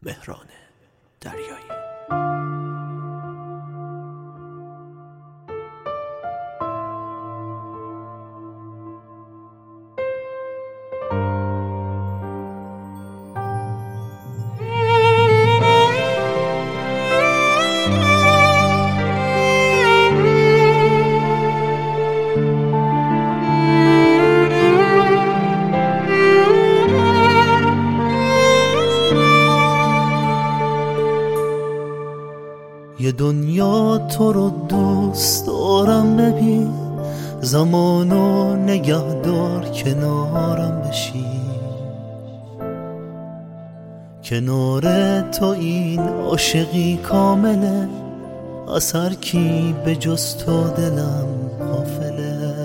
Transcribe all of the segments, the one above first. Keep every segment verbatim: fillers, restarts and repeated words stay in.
مهران دریایی. یه دنیا تو رو دوست دارم، ببین زمانو نگه دار کنارم بشی. کنار تو این عاشقی کامله، از هر کی به جز تو دلم غافله.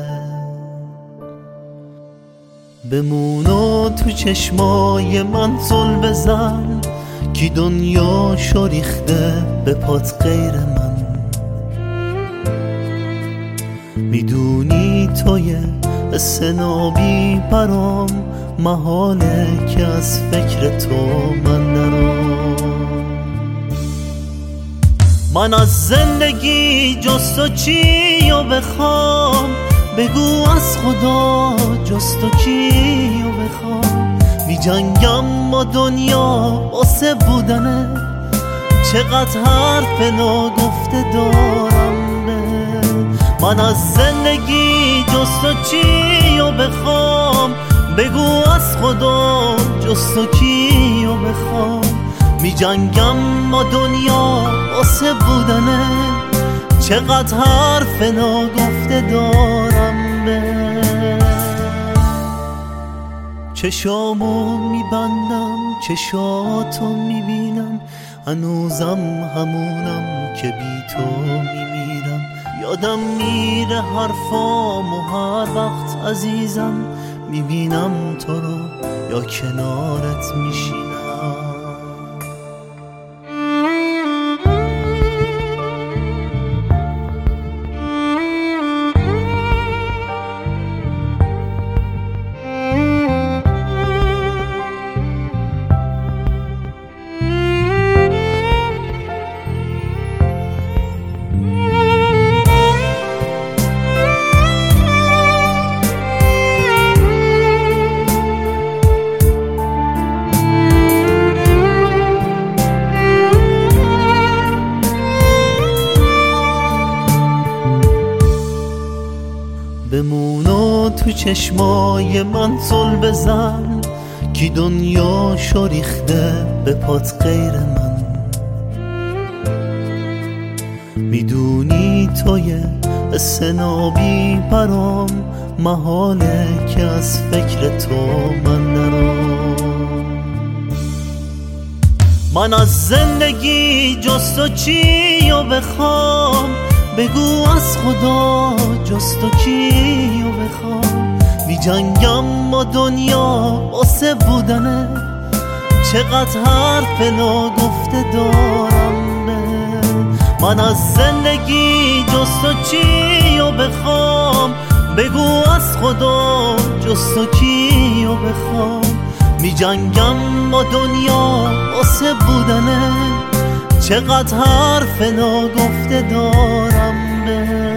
بمونو تو چشمای من زل بزن، کی دنیا شو ریخته به پات غیر من. میدونی توی سنابی برام محاله که از فکر تو من نرام. من از زندگی جز تو چی و بخوام، بگو از خدا جز تو کی و بخوام. می جنگم با دنیا واسه بودنه، چقدر حرف ناگفته دارم به. من از زندگی جز تو چی و بخوام، بگو از خدا جز تو کی و بخوام. می جنگم با دنیا واسه بودنه، چقدر حرف ناگفته دارم به. چشامو میبندم چشاتو میبینم، هنوزم همونم که بی تو میمیرم. یادم میره حرفامو هر وقت عزیزم، میبینم تو رو یا کنارت میشینم. بمونو تو چشمای من زل بزن، کی دنیا شو ریخته به پات غیر من. میدونی توی سنابی برام محاله که از فکر تو من نرام. من از زندگی جز تو چی و بخوام، بگو از خدا جز تو کی و بخوام. می جنگم با دنیا واسه بودنه، چقدر حرف ناگفته دارم به. من از زندگی جز تو چی و بخوام، بگو از خدا جز تو کی و بخوام. می جنگم با دنیا واسه بودنه، چقدر حرف ناگفته دارم به.